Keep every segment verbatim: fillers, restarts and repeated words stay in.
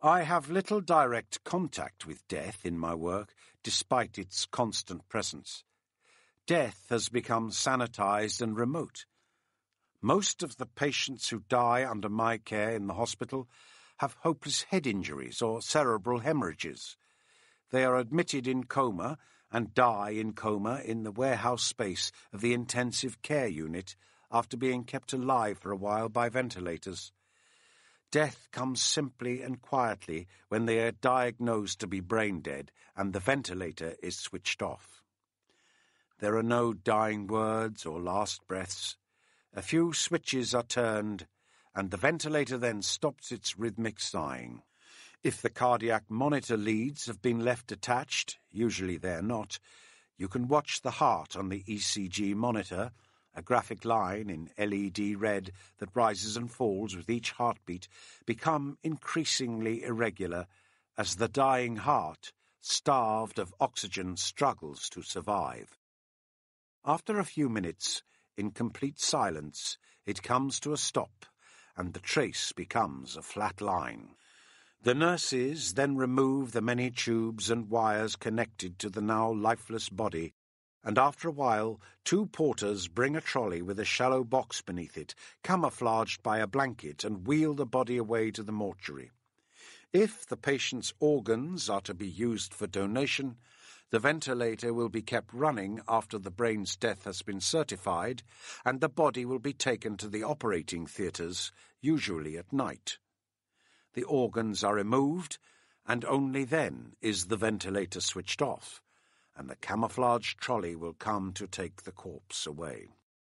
I have little direct contact with death in my work, despite its constant presence. Death has become sanitized and remote. Most of the patients who die under my care in the hospital have hopeless head injuries or cerebral hemorrhages. They are admitted in coma and die in coma in the warehouse space of the intensive care unit after being kept alive for a while by ventilators. Death comes simply and quietly when they are diagnosed to be brain dead and the ventilator is switched off. There are no dying words or last breaths. A few switches are turned, and the ventilator then stops its rhythmic sighing. If the cardiac monitor leads have been left attached, usually they are not, you can watch the heart on the E C G monitor, a graphic line in L E D red that rises and falls with each heartbeat, become increasingly irregular as the dying heart, starved of oxygen, struggles to survive. After a few minutes, in complete silence, it comes to a stop, and the trace becomes a flat line. The nurses then remove the many tubes and wires connected to the now lifeless body, and after a while two porters bring a trolley with a shallow box beneath it, camouflaged by a blanket, and wheel the body away to the mortuary. If the patient's organs are to be used for donation, the ventilator will be kept running after the brain's death has been certified, and the body will be taken to the operating theatres, usually at night. The organs are removed, and only then is the ventilator switched off, and the camouflaged trolley will come to take the corpse away.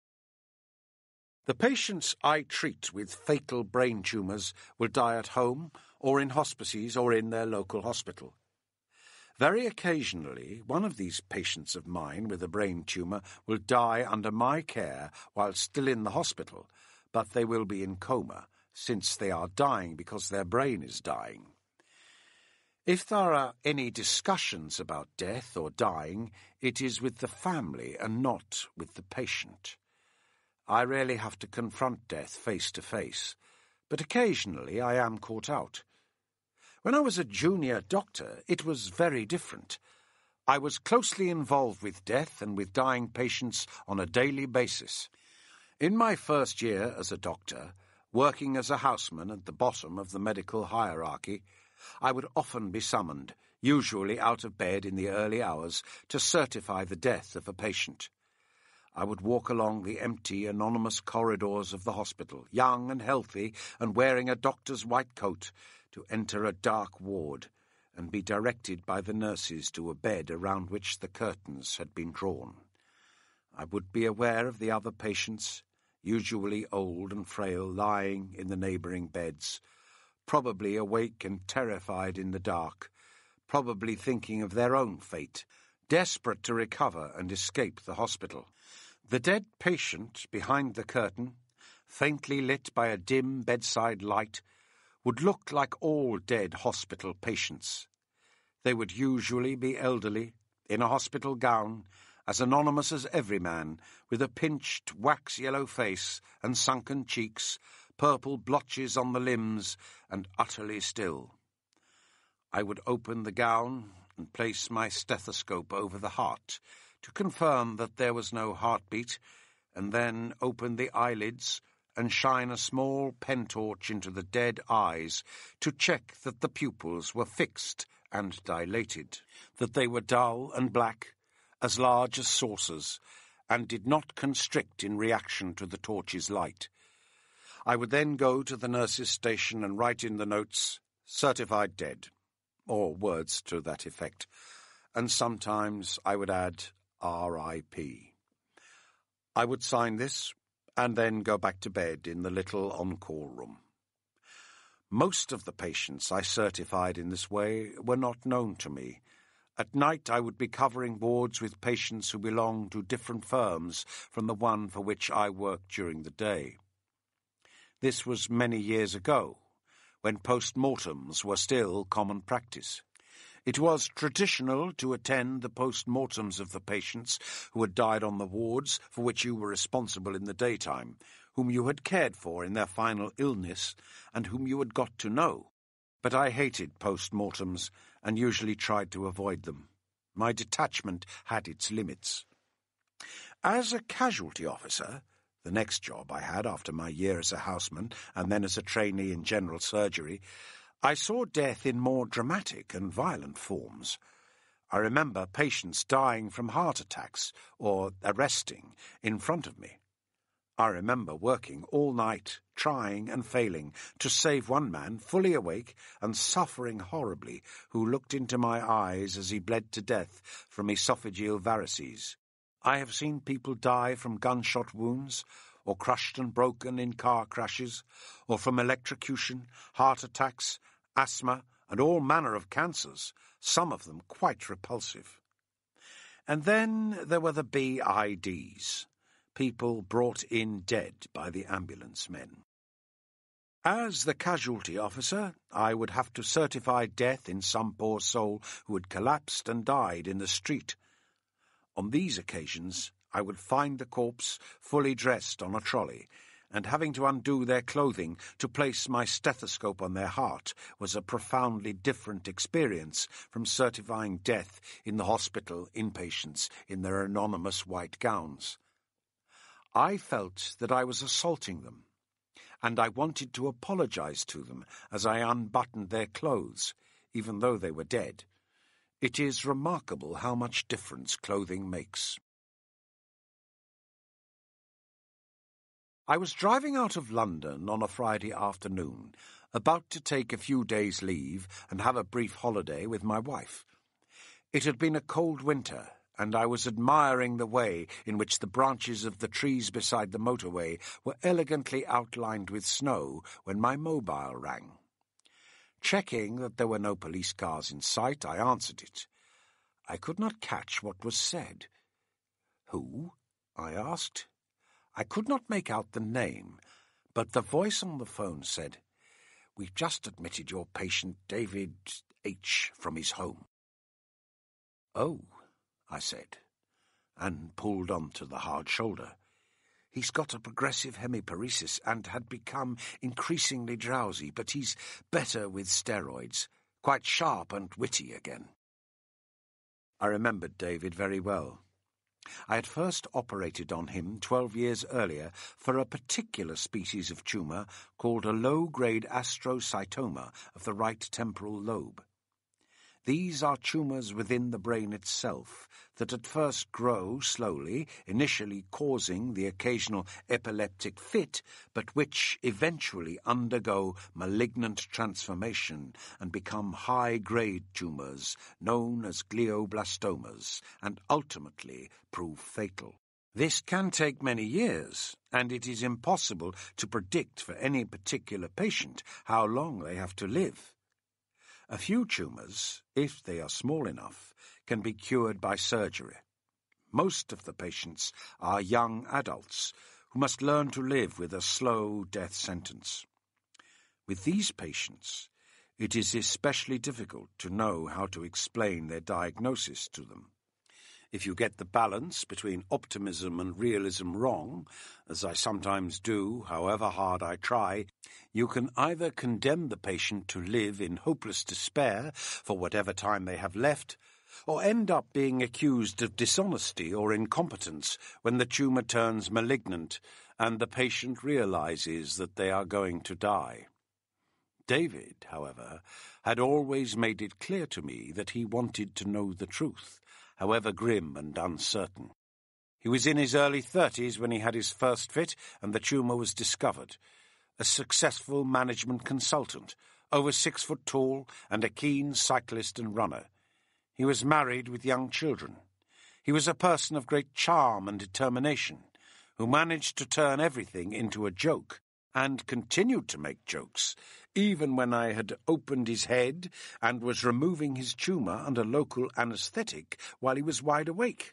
The patients I treat with fatal brain tumours will die at home, or in hospices, or in their local hospital. Very occasionally, one of these patients of mine with a brain tumour will die under my care while still in the hospital, but they will be in coma, since they are dying because their brain is dying. If there are any discussions about death or dying, it is with the family and not with the patient. I rarely have to confront death face to face, but occasionally I am caught out. When I was a junior doctor, it was very different. I was closely involved with death and with dying patients on a daily basis. In my first year as a doctor, working as a houseman at the bottom of the medical hierarchy, I would often be summoned, usually out of bed in the early hours, to certify the death of a patient. I would walk along the empty, anonymous corridors of the hospital, young and healthy and wearing a doctor's white coat, to enter a dark ward and be directed by the nurses to a bed around which the curtains had been drawn. I would be aware of the other patients, usually old and frail, lying in the neighbouring beds, probably awake and terrified in the dark, probably thinking of their own fate, desperate to recover and escape the hospital. The dead patient behind the curtain, faintly lit by a dim bedside light, would look like all dead hospital patients. They would usually be elderly, in a hospital gown, as anonymous as every man, with a pinched, wax-yellow face and sunken cheeks, purple blotches on the limbs, and utterly still. I would open the gown and place my stethoscope over the heart to confirm that there was no heartbeat, and then open the eyelids and shine a small pen torch into the dead eyes to check that the pupils were fixed and dilated, that they were dull and black, as large as saucers, and did not constrict in reaction to the torch's light. I would then go to the nurse's station and write in the notes, "Certified dead," or words to that effect, and sometimes I would add R I P I would sign this, and then go back to bed in the little on-call room. Most of the patients I certified in this way were not known to me. At night I would be covering wards with patients who belonged to different firms from the one for which I worked during the day. This was many years ago, when post-mortems were still common practice. It was traditional to attend the post-mortems of the patients who had died on the wards for which you were responsible in the daytime, whom you had cared for in their final illness, and whom you had got to know. But I hated post-mortems and usually tried to avoid them. My detachment had its limits. As a casualty officer, the next job I had after my year as a houseman and then as a trainee in general surgery, I saw death in more dramatic and violent forms. I remember patients dying from heart attacks or arresting in front of me. I remember working all night, trying and failing to save one man fully awake and suffering horribly, who looked into my eyes as he bled to death from esophageal varices. I have seen people die from gunshot wounds, or crushed and broken in car crashes, or from electrocution, heart attacks, asthma, and all manner of cancers, some of them quite repulsive. And then there were the B I Ds. People brought in dead by the ambulance men. As the casualty officer, I would have to certify death in some poor soul who had collapsed and died in the street. On these occasions, I would find the corpse fully dressed on a trolley, and having to undo their clothing to place my stethoscope on their heart was a profoundly different experience from certifying death in the hospital inpatients in their anonymous white gowns. I felt that I was assaulting them, and I wanted to apologize to them as I unbuttoned their clothes, even though they were dead. It is remarkable how much difference clothing makes. I was driving out of London on a Friday afternoon, about to take a few days' leave and have a brief holiday with my wife. It had been a cold winter, and I was admiring the way in which the branches of the trees beside the motorway were elegantly outlined with snow when my mobile rang. Checking that there were no police cars in sight, I answered it. I could not catch what was said. "Who?" I asked. I could not make out the name, but the voice on the phone said, "We've just admitted your patient David H. from his home." "Oh," I said, and pulled on to the hard shoulder. "He's got a progressive hemiparesis and had become increasingly drowsy, but he's better with steroids, quite sharp and witty again." I remembered David very well. I had first operated on him twelve years earlier for a particular species of tumour called a low-grade astrocytoma of the right temporal lobe. These are tumours within the brain itself that at first grow slowly, initially causing the occasional epileptic fit, but which eventually undergo malignant transformation and become high-grade tumours known as glioblastomas and ultimately prove fatal. This can take many years, and it is impossible to predict for any particular patient how long they have to live. A few tumours, if they are small enough, can be cured by surgery. Most of the patients are young adults who must learn to live with a slow death sentence. With these patients, it is especially difficult to know how to explain their diagnosis to them. If you get the balance between optimism and realism wrong, as I sometimes do, however hard I try, you can either condemn the patient to live in hopeless despair for whatever time they have left, or end up being accused of dishonesty or incompetence when the tumour turns malignant and the patient realizes that they are going to die. David, however, had always made it clear to me that he wanted to know the truth, however grim and uncertain. He was in his early thirties when he had his first fit and the tumour was discovered. A successful management consultant, over six foot tall and a keen cyclist and runner. He was married with young children. He was a person of great charm and determination, who managed to turn everything into a joke and continued to make jokes, even when I had opened his head and was removing his tumour under local anaesthetic while he was wide awake.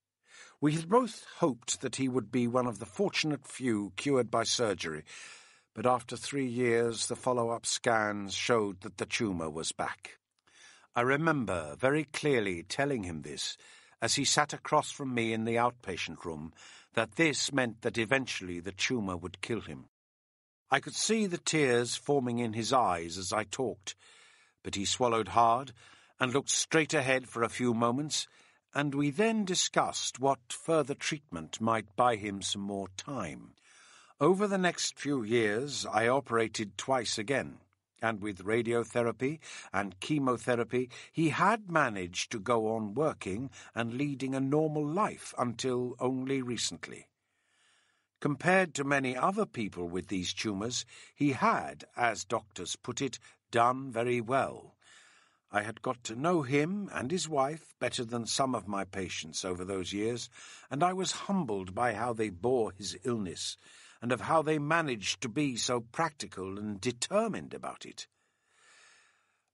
We had both hoped that he would be one of the fortunate few cured by surgery, but after three years the follow-up scans showed that the tumour was back. I remember very clearly telling him this, as he sat across from me in the outpatient room, that this meant that eventually the tumour would kill him. I could see the tears forming in his eyes as I talked, but he swallowed hard and looked straight ahead for a few moments, and we then discussed what further treatment might buy him some more time. Over the next few years, I operated twice again, and with radiotherapy and chemotherapy, he had managed to go on working and leading a normal life until only recently. Compared to many other people with these tumours, he had, as doctors put it, done very well. I had got to know him and his wife better than some of my patients over those years, and I was humbled by how they bore his illness, and of how they managed to be so practical and determined about it.